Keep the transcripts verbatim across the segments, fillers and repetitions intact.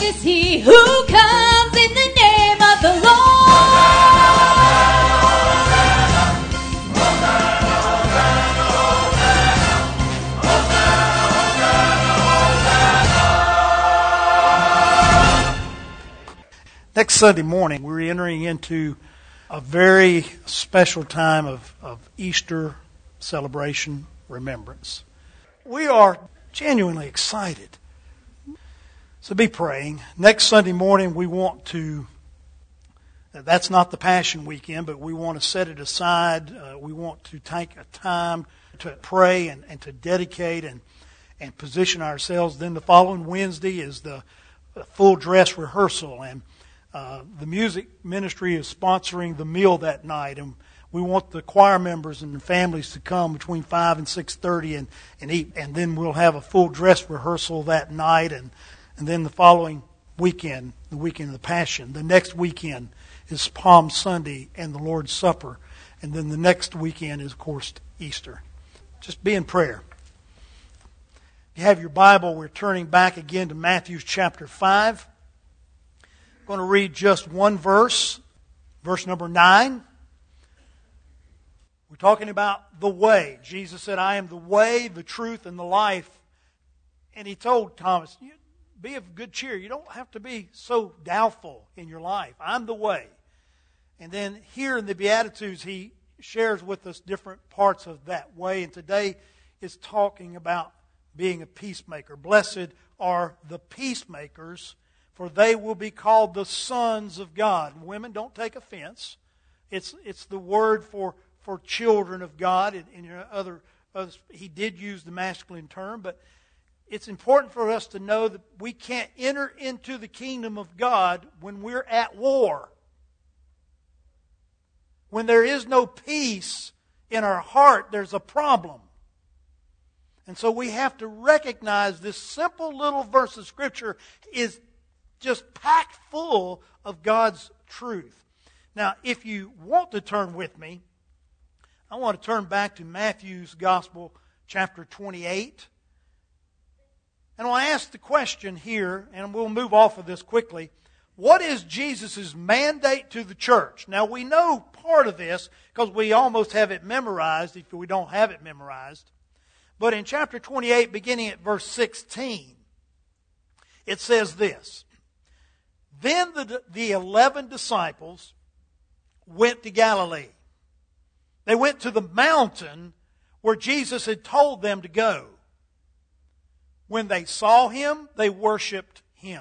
is he who comes in the name of the Lord. Next Sunday morning, we're entering into a very special time of, of Easter celebration, remembrance. We are genuinely excited. So be praying. Next Sunday morning, we want to, that's not the Passion Weekend, but we want to set it aside. Uh, we want to take a time to pray and, and to dedicate and, and position ourselves. Then the following Wednesday is the full dress rehearsal, and Uh, the music ministry is sponsoring the meal that night, and we want the choir members and the families to come between five and six thirty and, and eat. And then we'll have a full dress rehearsal that night, and, and then the following weekend, the weekend of the Passion. The next weekend is Palm Sunday and the Lord's Supper. And then the next weekend is, of course, Easter. Just be in prayer. If you have your Bible, we're turning back again to Matthew chapter five. I'm going to read just one verse, verse number nine. We're talking about the way. Jesus said, I am the way, the truth, and the life. And he told Thomas, be of good cheer. You don't have to be so doubtful in your life. I'm the way. And then here in the Beatitudes, he shares with us different parts of that way. And today is talking about being a peacemaker. Blessed are the peacemakers, for they will be called the sons of God. Women, don't take offense. It's it's the word for, for children of God. In, in other, other, he did use the masculine term, but it's important for us to know that we can't enter into the kingdom of God when we're at war. When there is no peace in our heart, there's a problem. And so we have to recognize this simple little verse of Scripture is just packed full of God's truth. Now, if you want to turn with me, I want to turn back to Matthew's Gospel, chapter twenty-eight. And I'll ask the question here, and we'll move off of this quickly. What is Jesus' mandate to the church? Now, we know part of this because we almost have it memorized if we don't have it memorized. But in chapter twenty-eight, beginning at verse sixteen, it says this. Then the, the eleven disciples went to Galilee. They went to the mountain where Jesus had told them to go. When they saw him, they worshipped him.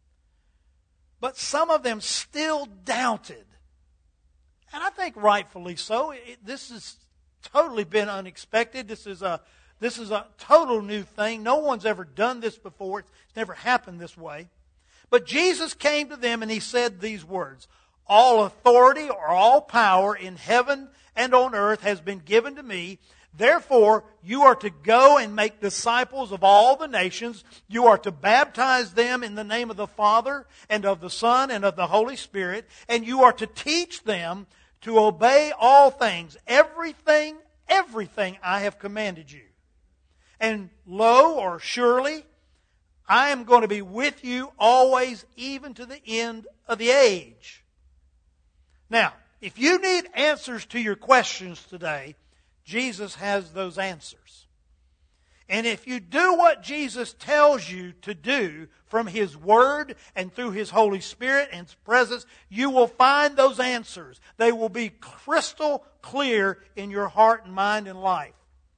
But some of them still doubted. And I think rightfully so. It, this has totally been unexpected. This is a this is a total new thing. No one's ever done this before. It's never happened this way. But Jesus came to them and he said these words, all authority or all power in heaven and on earth has been given to me. Therefore, you are to go and make disciples of all the nations. You are to baptize them in the name of the Father and of the Son and of the Holy Spirit. And you are to teach them to obey all things, everything, everything I have commanded you. And lo, or surely, I am going to be with you always, even to the end of the age. Now, if you need answers to your questions today, Jesus has those answers. And if you do what Jesus tells you to do from His Word and through His Holy Spirit and His presence, you will find those answers. They will be crystal clear in your heart and mind and life.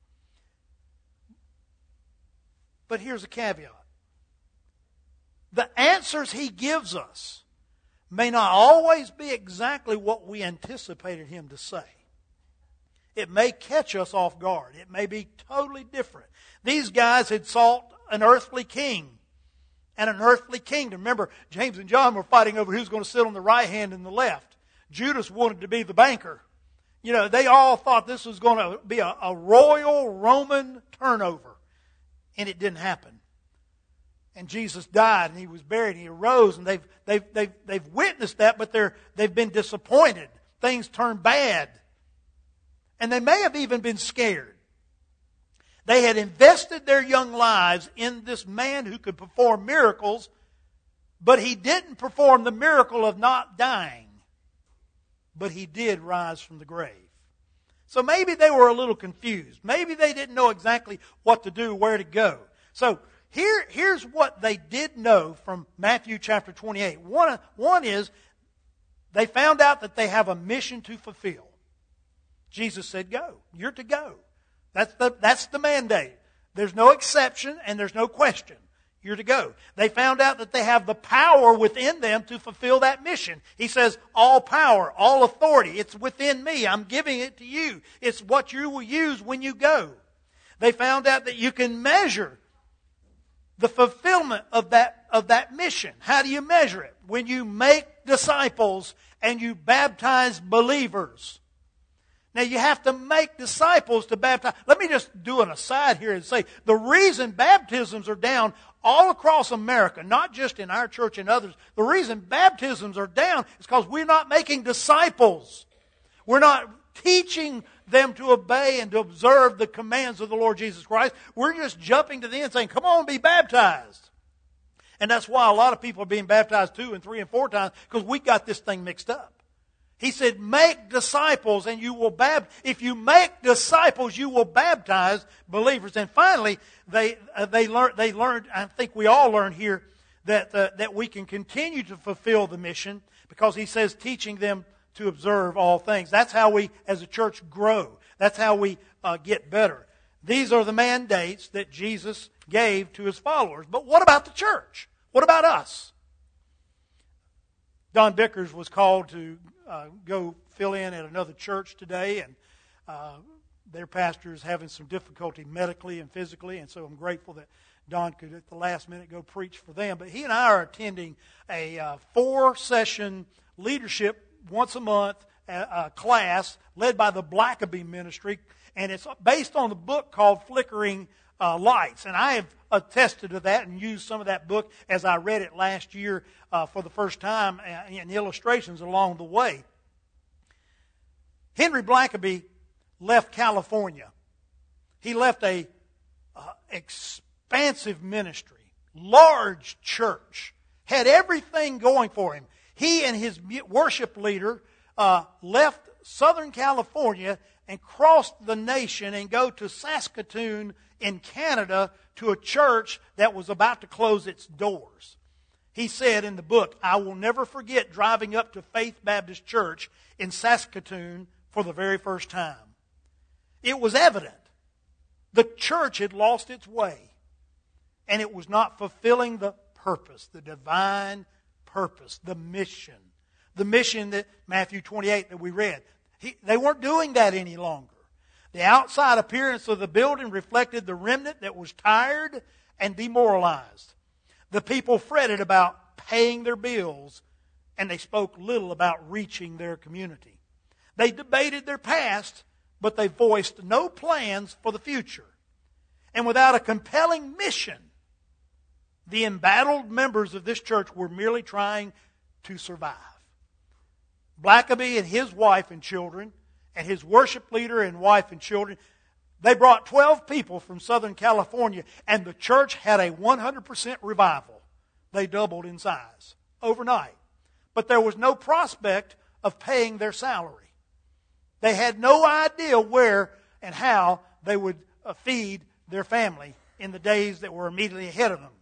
But here's a caveat. The answers He gives us may not always be exactly what we anticipated Him to say. It may catch us off guard. It may be totally different. These guys had sought an earthly king and an earthly kingdom. Remember, James and John were fighting over who's going to sit on the right hand and the left. Judas wanted to be the banker. You know, they all thought this was going to be a, a royal Roman turnover. And it didn't happen. And Jesus died and He was buried and He arose, and they've they've they've they've witnessed that, but they're they've been disappointed. Things turned bad. And they may have even been scared. They had invested their young lives in this man who could perform miracles, But he didn't perform the miracle of not dying. But he did rise from the grave. So maybe they were a little confused. Maybe they didn't know exactly what to do, where to go. So here, here's what they did know from Matthew chapter twenty-eight. One, one is they found out that they have a mission to fulfill. Jesus said, go. You're to go. That's the, that's the mandate. There's no exception and there's no question. You're to go. They found out that they have the power within them to fulfill that mission. He says, all power, all authority, it's within me. I'm giving it to you. It's what you will use when you go. They found out that you can measure the fulfillment of that, of that mission. How do you measure it? When you make disciples and you baptize believers. Now you have to make disciples to baptize. Let me just do an aside here and say the reason baptisms are down all across America, not just in our church and others, the reason baptisms are down is because we're not making disciples. We're not teaching them to obey and to observe the commands of the Lord Jesus Christ. We're just jumping to the end saying, come on, be baptized. And that's why a lot of people are being baptized two and three and four times, because we got this thing mixed up. He said, make disciples and you will baptize. If you make disciples, you will baptize believers. And finally, they uh, they learned, they learned, I think we all learned here, that uh, that we can continue to fulfill the mission because he says teaching them to observe all things. That's how we as a church grow. That's how we uh, get better. These are the mandates that Jesus gave to his followers. But what about the church? What about us? Don Bickers was called to uh, go fill in at another church today, and uh, their pastor is having some difficulty medically and physically, and so I'm grateful that Don could at the last minute go preach for them. But he and I are attending a uh, four-session leadership once a month uh, uh, class led by the Blackaby Ministry, and it's based on the book called Flickering uh, Lights. And I have attested to that and used some of that book as I read it last year uh, for the first time in illustrations along the way. Henry Blackaby left California. He left a uh, expansive ministry, large church, had everything going for him. He and his worship leader uh, left Southern California and crossed the nation and go to Saskatoon in Canada to a church that was about to close its doors. He said in the book, I will never forget driving up to Faith Baptist Church in Saskatoon for the very first time. It was evident the church had lost its way, and it was not fulfilling the purpose, the divine purpose, the mission. The mission that Matthew twenty-eight that we read. He, they weren't doing that any longer. The outside appearance of the building reflected the remnant that was tired and demoralized. The people fretted about paying their bills, and they spoke little about reaching their community. They debated their past, but they voiced no plans for the future. And without a compelling mission, the embattled members of this church were merely trying to survive. Blackaby and his wife and children, and his worship leader and wife and children, they brought twelve people from Southern California, and the church had a one hundred percent revival. They doubled in size overnight. But there was no prospect of paying their salary. They had no idea where and how they would feed their family in the days that were immediately ahead of them.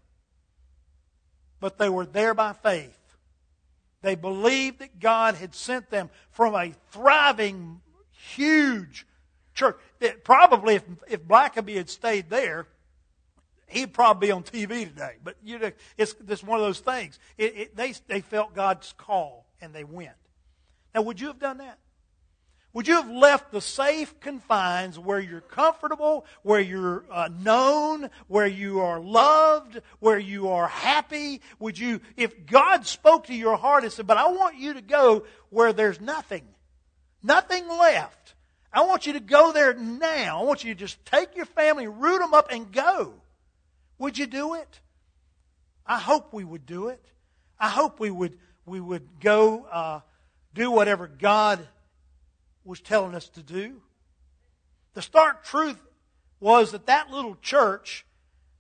But they were there by faith. They believed that God had sent them from a thriving, huge church. That probably if, if Blackaby had stayed there, he'd probably be on T V today. But you know, it's just one of those things. It, it, they, they felt God's call, and they went. Now, would you have done that? Would you have left the safe confines where you're comfortable, where you're uh, known, where you are loved, where you are happy? Would you, if God spoke to your heart and said, but I want you to go where there's nothing, nothing left. I want you to go there now. I want you to just take your family, root them up, and go. Would you do it? I hope we would do it. I hope we would we would go uh, do whatever God was telling us to do. The stark truth was that that little church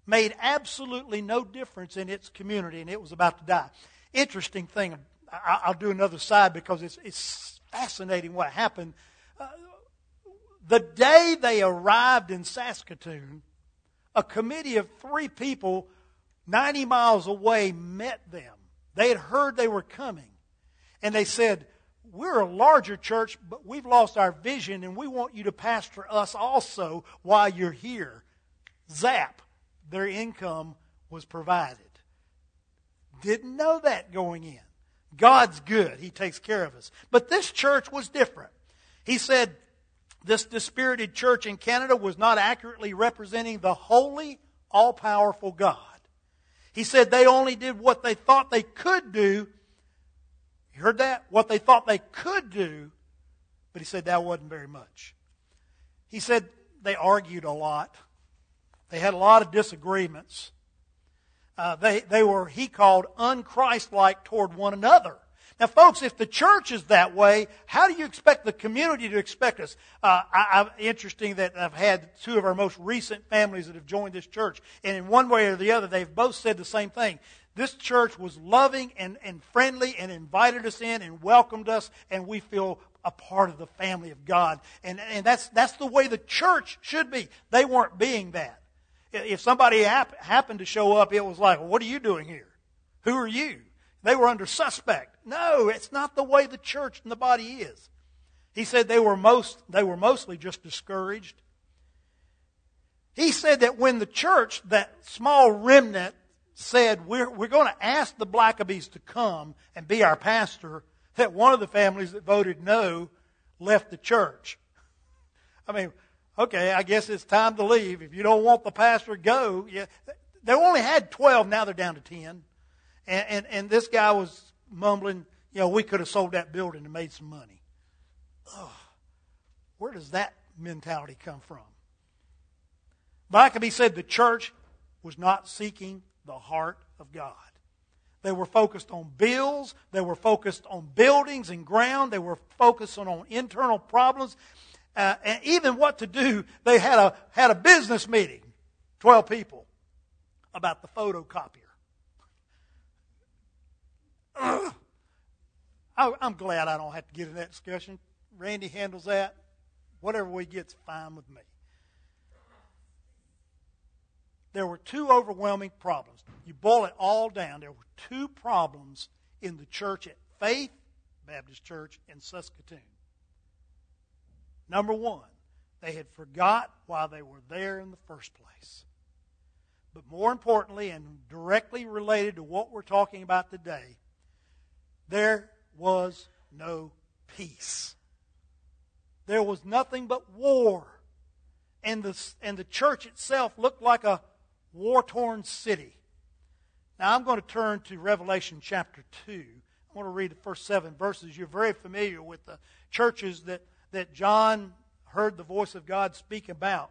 made absolutely no difference in its community, and it was about to die. Interesting thing, I'll do another side because it's, it's fascinating what happened. Uh, the day they arrived in Saskatoon, a committee of three people ninety miles away met them. They had heard they were coming. And they said, we're a larger church, but we've lost our vision, and we want you to pastor us also while you're here. Zap, their income was provided. Didn't know that going in. God's good. He takes care of us. But this church was different. He said this dispirited church in Canada was not accurately representing the holy, all-powerful God. He said they only did what they thought they could do. You heard that? What they thought they could do, but he said that wasn't very much. He said they argued a lot. They had a lot of disagreements. Uh, they, they were, he called, un-Christ-like toward one another. Now, folks, if the church is that way, how do you expect the community to expect us? Uh, I, I'm interesting that I've had two of our most recent families that have joined this church, and in one way or the other, they've both said the same thing. This church was loving and, and friendly and invited us in and welcomed us, and we feel a part of the family of God. And, and that's, that's the way the church should be. They weren't being that. If somebody hap- happened to show up, it was like, well, what are you doing here? Who are you? They were under suspect. No, it's not the way the church and the body is. He said they were most they were mostly just discouraged. He said that when the church, that small remnant, said, we're, we're going to ask the Blackabys to come and be our pastor, that one of the families that voted no left the church. I mean, okay, I guess it's time to leave. If you don't want the pastor, go. Yeah, they only had twelve, now they're down to ten. And, and, and this guy was mumbling, you know, we could have sold that building and made some money. Ugh, where does that mentality come from? Blackabee said the church was not seeking the heart of God. They were focused on bills. They were focused on buildings and ground. They were focused on, on internal problems. Uh, and even what to do, they had a, had a business meeting, twelve people, about the photocopier. Ugh. I, I'm glad I don't have to get in that discussion. Randy handles that. Whatever we get's fine with me. There were two overwhelming problems. You boil it all down, there were two problems in the church at Faith Baptist Church in Saskatoon. Number one, they had forgot why they were there in the first place. But more importantly, and directly related to what we're talking about today, there was no peace. There was nothing but war. And the, and the church itself looked like a war-torn city. Now I'm going to turn to Revelation chapter two. I want to read the first seven verses. You're very familiar with the churches that, that John heard the voice of God speak about.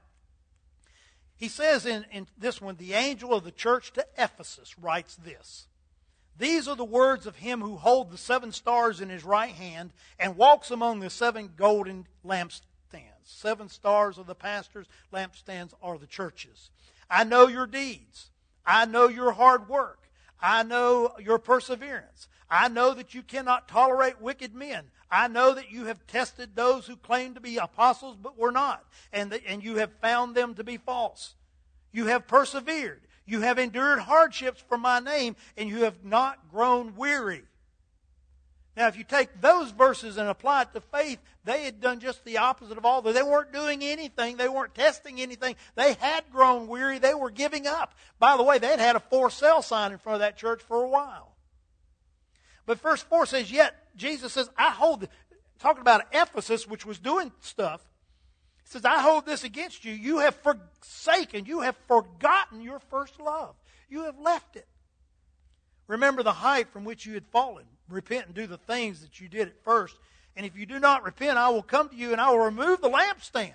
He says in, in this one, the angel of the church to Ephesus writes this. These are the words of him who holds the seven stars in his right hand and walks among the seven golden lampstands. Seven stars are the pastors, lampstands are the churches. I know your deeds. I know your hard work. I know your perseverance. I know that you cannot tolerate wicked men. I know that you have tested those who claim to be apostles but were not, and, that, and you have found them to be false. You have persevered. You have endured hardships for my name, and you have not grown weary. Now, if you take those verses and apply it to faith, they had done just the opposite of all. They weren't doing anything. They weren't testing anything. They had grown weary. They were giving up. By the way, they had had a for sale sign in front of that church for a while. But verse four says, yet Jesus says, I hold, the, talking about Ephesus, which was doing stuff, he says, I hold this against you. You have forsaken, you have forgotten your first love. You have left it. Remember the height from which you had fallen. Repent and do the things that you did at first. And if you do not repent, I will come to you and I will remove the lampstand.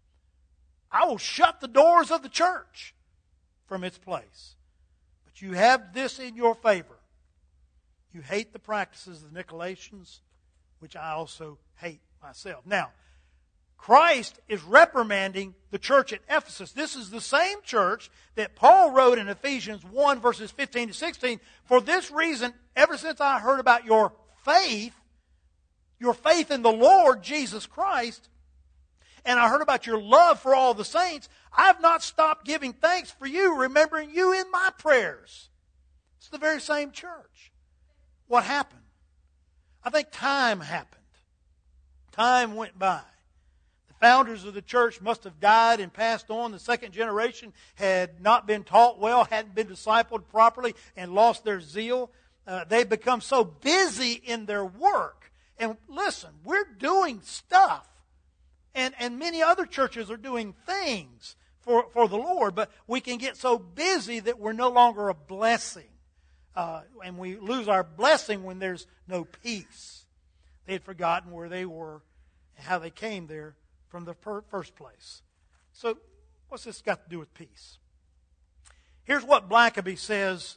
I will shut the doors of the church from its place. But you have this in your favor. You hate the practices of the Nicolaitans, which I also hate myself. Now, Christ is reprimanding the church at Ephesus. This is the same church that Paul wrote in Ephesians one, verses fifteen to sixteen. For this reason, ever since I heard about your faith, your faith in the Lord Jesus Christ, and I heard about your love for all the saints, I've not stopped giving thanks for you, remembering you in my prayers. It's the very same church. What happened? I think time happened. Time went by. The founders of the church must have died and passed on. The second generation had not been taught well, hadn't been discipled properly, and lost their zeal. Uh, they've become so busy in their work. And listen, we're doing stuff. And, and many other churches are doing things for, for the Lord, but we can get so busy that we're no longer a blessing. Uh, and we lose our blessing when there's no peace. They had forgotten where they were and how they came there from the per- first place. So what's this got to do with peace? Here's what Blackaby says,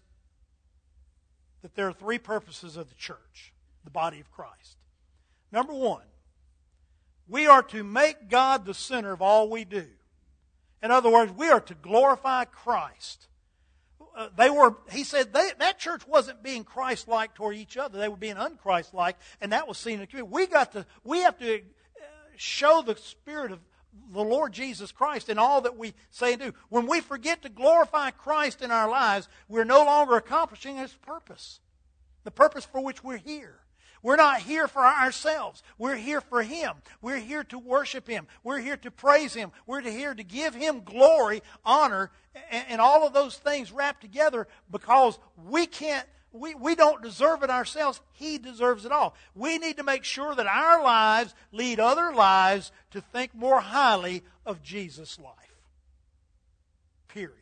that there are three purposes of the church, the body of Christ. Number one, we are to make God the center of all we do. In other words, we are to glorify Christ. Uh, they were. He said they, that church wasn't being Christ-like toward each other. They were being un-Christ-like, and that was seen in the community. We got to. We have to uh, show the Spirit of the Lord Jesus Christ in all that we say and do. When we forget to glorify Christ in our lives, we're no longer accomplishing His purpose, the purpose for which we're here. We're not here for ourselves. We're here for Him. We're here to worship Him. We're here to praise Him. We're here to give Him glory, honor, and, and all of those things wrapped together, because we can't, we, we don't deserve it ourselves. He deserves it all. We need to make sure that our lives lead other lives to think more highly of Jesus' life. Period.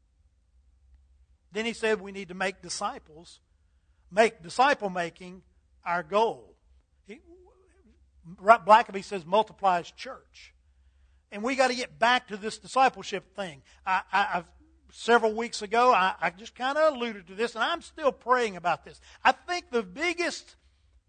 Then he said we need to make disciples, make disciple making our goal. He, Blackaby says multiply His church. And we got to get back to this discipleship thing. I, I, I've, several weeks ago, I, I just kind of alluded to this, and I'm still praying about this. I think the biggest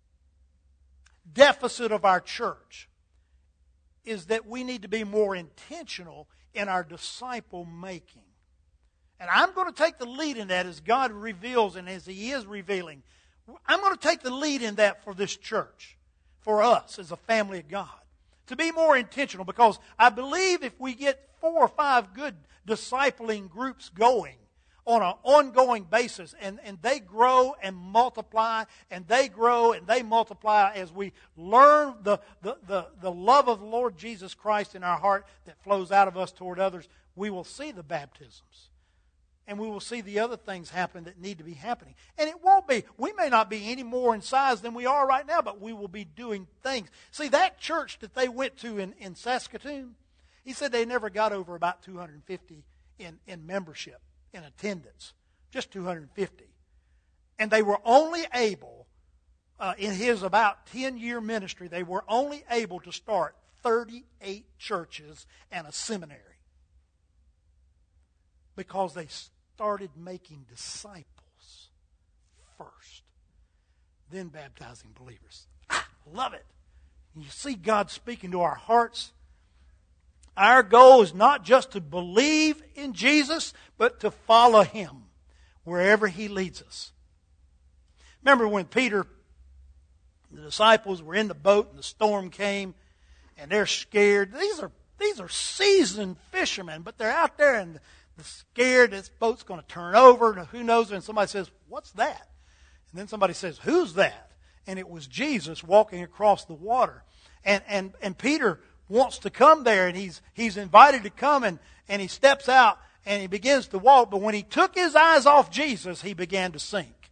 deficit of our church is that we need to be more intentional in our disciple making. And I'm going to take the lead in that as God reveals and as He is revealing. I'm going to take the lead in that for this church, for us as a family of God, to be more intentional, because I believe if we get four or five good discipling groups going on an ongoing basis, and, and they grow and multiply, and they grow and they multiply as we learn the, the, the, the love of the Lord Jesus Christ in our heart that flows out of us toward others, we will see the baptisms. And we will see the other things happen that need to be happening. And it won't be, we may not be any more in size than we are right now, but we will be doing things. See, that church that they went to in, in Saskatoon, he said they never got over about two hundred fifty in, in membership, in attendance. Just two hundred fifty. And they were only able, uh, in his about ten-year ministry, they were only able to start thirty-eight churches and a seminary. Because they started making disciples first, then baptizing believers. I love it. You see God speaking to our hearts. Our goal is not just to believe in Jesus, but to follow Him wherever He leads us. Remember when Peter, the disciples were in the boat and the storm came and they're scared. These are, these are seasoned fishermen, but they're out there and they're scared this boat's going to turn over. Who knows? And somebody says, "What's that?" And then somebody says, "Who's that?" And it was Jesus walking across the water. And and and Peter wants to come there, and he's he's invited to come, and, and he steps out and he begins to walk. But when he took his eyes off Jesus, he began to sink.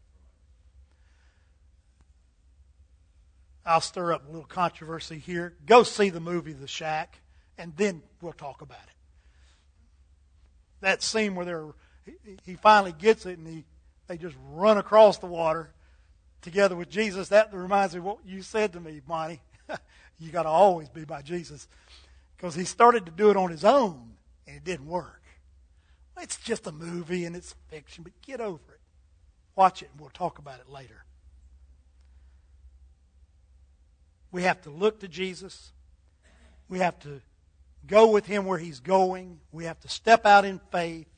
I'll stir up a little controversy here. Go see the movie The Shack, and then we'll talk about it. That scene where they're, he finally gets it, and he they just run across the water together with Jesus. That reminds me of what you said to me, Monty. You got to always be by Jesus, because he started to do it on his own, and it didn't work. It's just a movie, and it's fiction, but get over it. Watch it, and we'll talk about it later. We have to look to Jesus. We have to go with Him where He's going. We have to step out in faith.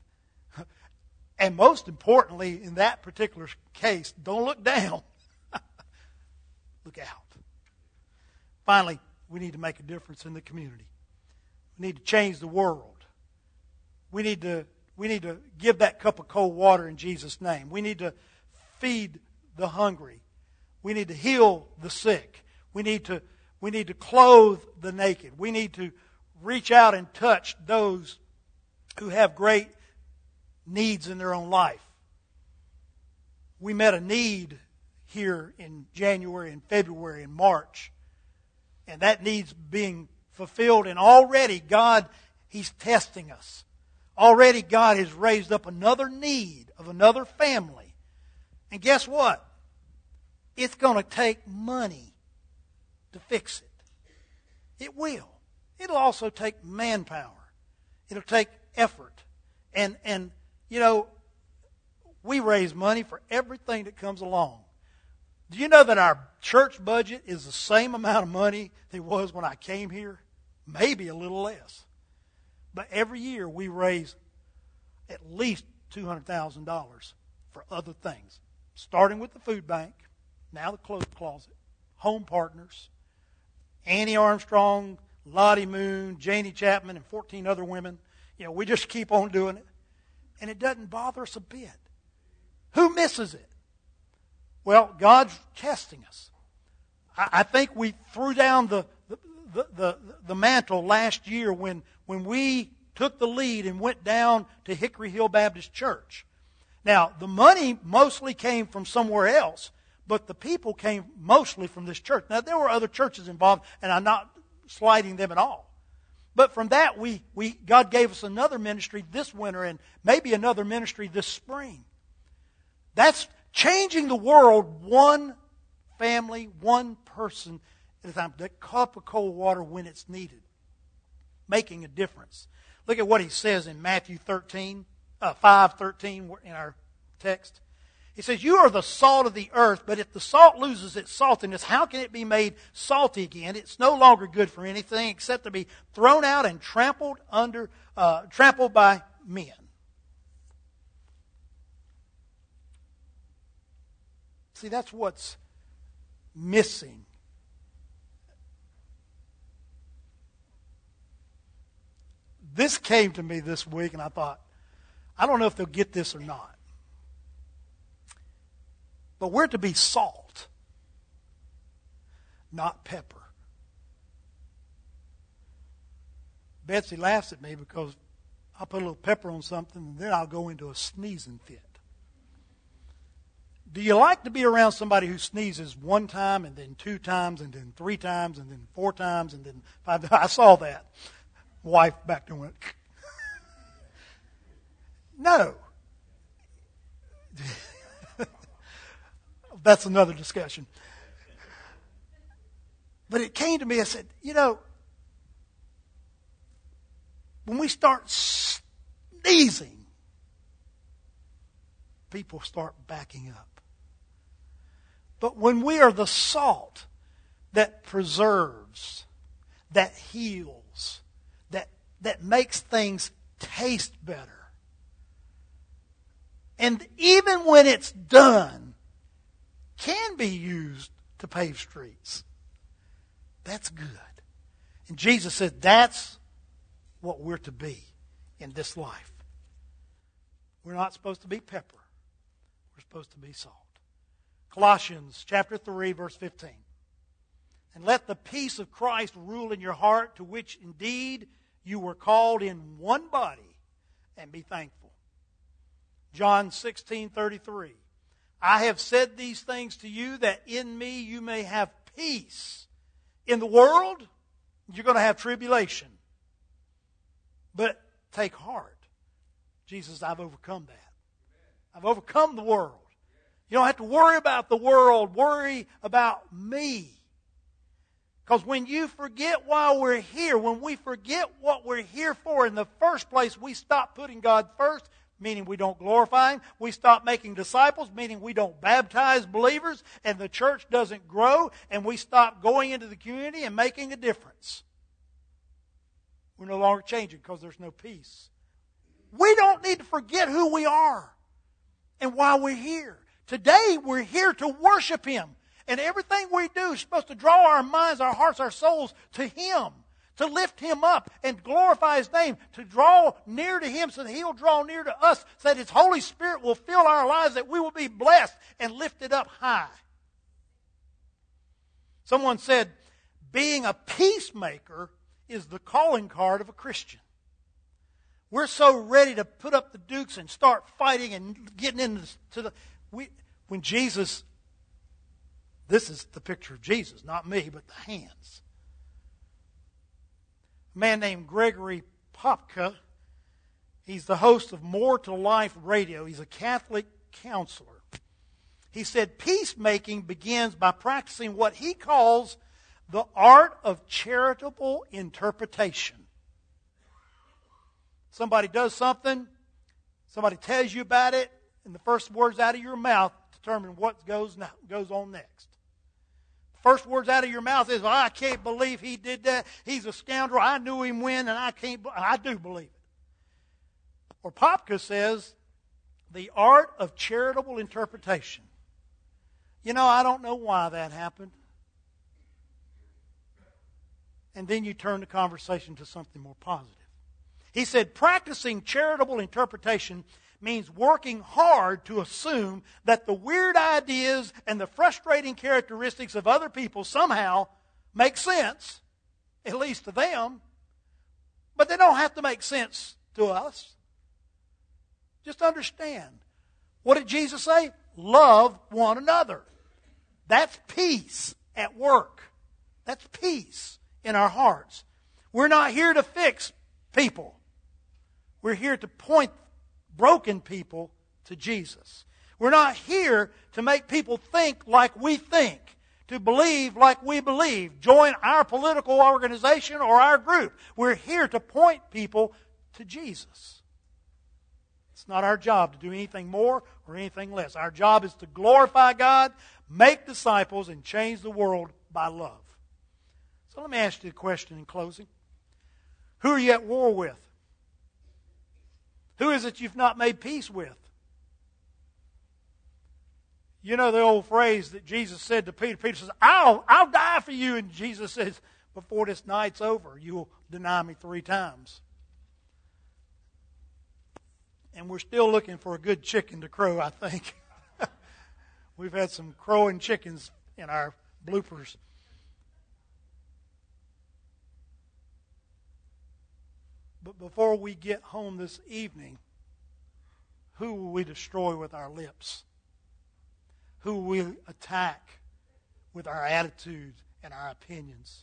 And most importantly, in that particular case, don't look down. Look out. Finally, we need to make a difference in the community. We need to change the world. We need to, we need to give that cup of cold water in Jesus' name. We need to feed the hungry. We need to heal the sick. We need to, we need to clothe the naked. We need to reach out and touch those who have great needs in their own life. We met a need here in January and February and March, and that need's being fulfilled, and already God, He's testing us. Already God has raised up another need of another family. And guess what? It's going to take money to fix it. It will. It'll also take manpower. It'll take effort. And, and you know, we raise money for everything that comes along. Do you know that our church budget is the same amount of money that it was when I came here? Maybe a little less. But every year we raise at least two hundred thousand dollars for other things. Starting with the food bank, now the clothes closet, Home Partners, Annie Armstrong, Lottie Moon, Janie Chapman, and fourteen other women. You know, we just keep on doing it. And it doesn't bother us a bit. Who misses it? Well, God's testing us. I, I think we threw down the, the, the, the, the mantle last year when, when we took the lead and went down to Hickory Hill Baptist Church. Now, the money mostly came from somewhere else, but the people came mostly from this church. Now, there were other churches involved, and I'm not slighting them at all. But from that, we, we God gave us another ministry this winter and maybe another ministry this spring. That's changing the world one family, one person at a time. That cup of cold water when it's needed. Making a difference. Look at what he says in Matthew thirteen, uh, five thirteen in our text. He says, "You are the salt of the earth, but if the salt loses its saltiness, how can it be made salty again? It's no longer good for anything except to be thrown out and trampled under, uh, trampled by men." See, that's what's missing. This came to me this week, and I thought, I don't know if they'll get this or not. But we're to be salt, not pepper. Betsy laughs at me because I'll put a little pepper on something and then I'll go into a sneezing fit. Do you like to be around somebody who sneezes one time and then two times and then three times and then four times and then five times? I saw that. Wife back there went, no. That's another discussion. But it came to me, I said, you know, when we start sneezing, people start backing up. But when we are the salt that preserves, that heals, that, that makes things taste better, and even when it's done, can be used to pave streets. That's good. And Jesus said that's what we're to be in this life. We're not supposed to be pepper. We're supposed to be salt. Colossians chapter three, verse fifteen. "And let the peace of Christ rule in your heart, to which indeed you were called in one body, and be thankful." John sixteen thirty-three. "I have said these things to you that in me you may have peace. In the world, you're going to have tribulation. But take heart." Jesus, I've overcome that. I've overcome the world. You don't have to worry about the world. Worry about me. Because when you forget why we're here, when we forget what we're here for in the first place, we stop putting God first, meaning we don't glorify Him. We stop making disciples, meaning we don't baptize believers, and the church doesn't grow, and we stop going into the community and making a difference. We're no longer changing because there's no peace. We don't need to forget who we are and why we're here. Today, we're here to worship Him. And everything we do is supposed to draw our minds, our hearts, our souls to Him. To lift Him up and glorify His name. To draw near to Him so that He'll draw near to us. So that His Holy Spirit will fill our lives, that we will be blessed and lifted up high. Someone said, being a peacemaker is the calling card of a Christian. We're so ready to put up the dukes and start fighting and getting into the... We, when Jesus... This is the picture of Jesus, not me, but the hands. A man named Gregory Popka, he's the host of More to Life Radio. He's a Catholic counselor. He said, peacemaking begins by practicing what he calls the art of charitable interpretation. Somebody does something, somebody tells you about it, and the first words out of your mouth determine what goes, goes on next. The first words out of your mouth is, well, I can't believe he did that. He's a scoundrel. I knew him when, and I can't. I do believe it. Or Popka says, the art of charitable interpretation. You know, I don't know why that happened. And then you turn the conversation to something more positive. He said, practicing charitable interpretation means working hard to assume that the weird ideas and the frustrating characteristics of other people somehow make sense, at least to them, but they don't have to make sense to us. Just understand. What did Jesus say? Love one another. That's peace at work. That's peace in our hearts. We're not here to fix people. We're here to point broken people to Jesus. We're not here to make people think like we think, to believe like we believe, join our political organization or our group. We're here to point people to Jesus. It's not our job to do anything more or anything less. Our job is to glorify God, make disciples, and change the world by love. So let me ask you a question in closing. Who are you at war with? Who is it you've not made peace with? You know the old phrase that Jesus said to Peter. Peter says, I'll, I'll die for you. And Jesus says, before this night's over, you'll deny me three times. And we're still looking for a good chicken to crow, I think. We've had some crowing chickens in our bloopers. But before we get home this evening, who will we destroy with our lips? Who will we attack with our attitudes and our opinions?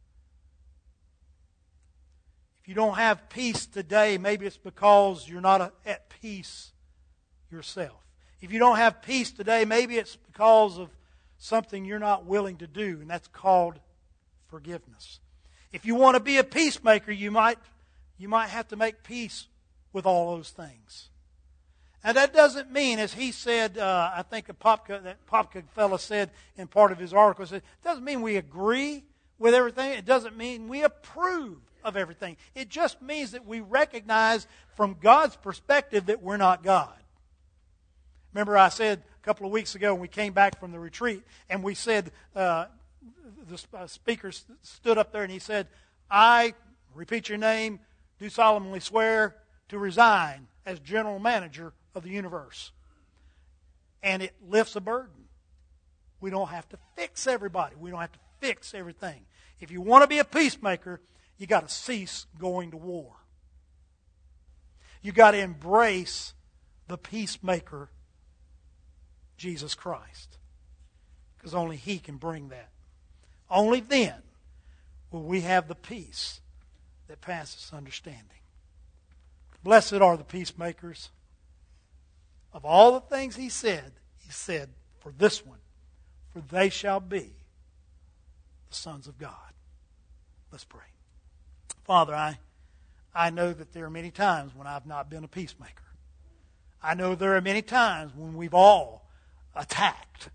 If you don't have peace today, maybe it's because you're not at peace yourself. If you don't have peace today, maybe it's because of something you're not willing to do, and that's called forgiveness. If you want to be a peacemaker, you might you might have to make peace with all those things. And that doesn't mean, as he said, uh, I think a Popka, that Popka fellow said in part of his article, said, it doesn't mean we agree with everything. It doesn't mean we approve of everything. It just means that we recognize from God's perspective that we're not God. Remember I said a couple of weeks ago when we came back from the retreat, and we said, uh, the speaker stood up there and he said, I, repeat your name, do solemnly swear to resign as general manager of the universe. And it lifts a burden. We don't have to fix everybody. We don't have to fix everything. If you want to be a peacemaker, you got to cease going to war. You got to embrace the peacemaker, Jesus Christ. Because only He can bring that. Only then will we have the peace that passes understanding. Blessed are the peacemakers. Of all the things He said, He said, for this one, for they shall be the sons of God. Let's pray. Father, I, I know that there are many times when I've not been a peacemaker. I know there are many times when we've all attacked.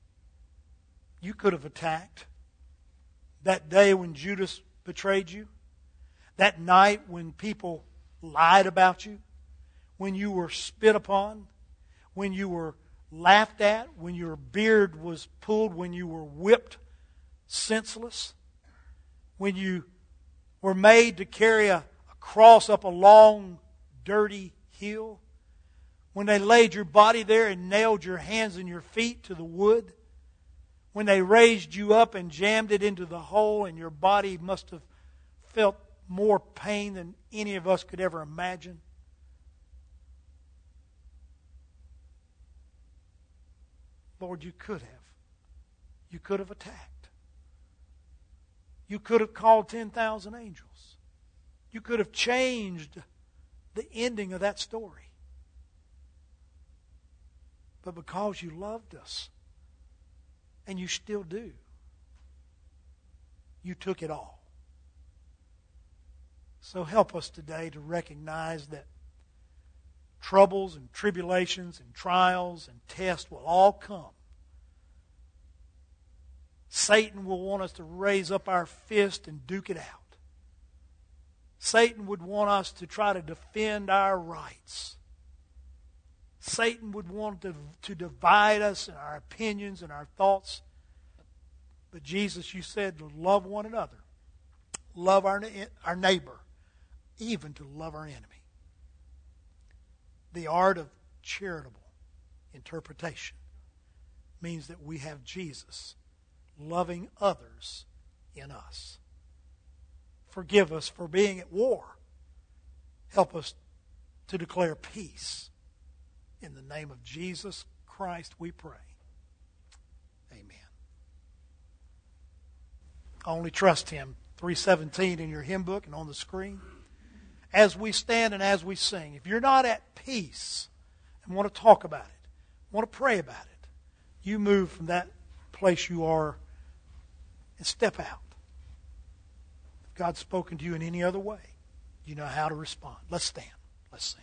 You could have attacked that day when Judas betrayed you. That night when people lied about you, when you were spit upon, when you were laughed at, when your beard was pulled, when you were whipped senseless, when you were made to carry a, a cross up a long, dirty hill, when they laid your body there and nailed your hands and your feet to the wood, when they raised you up and jammed it into the hole and your body must have felt more pain than any of us could ever imagine. Lord, you could have. You could have attacked. You could have called ten thousand angels. You could have changed the ending of that story. But because you loved us, and you still do, you took it all. So help us today to recognize that troubles and tribulations and trials and tests will all come. Satan will want us to raise up our fist and duke it out. Satan would want us to try to defend our rights. Satan would want to, to divide us in our opinions and our thoughts. But Jesus, you said to love one another. Love our, our neighbor. Even to love our enemy. The art of charitable interpretation means that we have Jesus loving others in us. Forgive us for being at war. Help us to declare peace. In the name of Jesus Christ we pray. Amen. Only trust Him. three seventeen in your hymn book and on the screen. As we stand and as we sing, if you're not at peace and want to talk about it, want to pray about it, you move from that place you are and step out. If God's spoken to you in any other way, you know how to respond. Let's stand. Let's sing.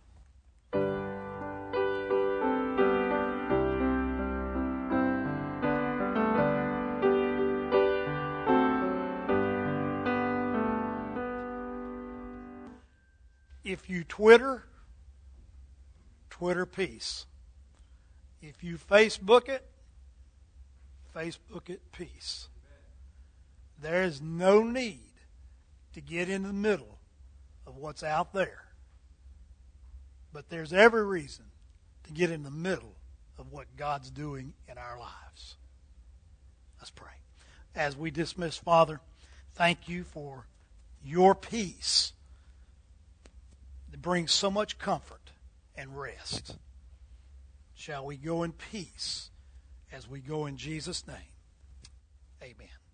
If you Twitter, Twitter peace. If you Facebook it, Facebook it peace. There is no need to get in the middle of what's out there. But there's every reason to get in the middle of what God's doing in our lives. Let's pray. As we dismiss, Father, thank you for your peace that brings so much comfort and rest. Shall we go in peace as we go in Jesus' name? Amen.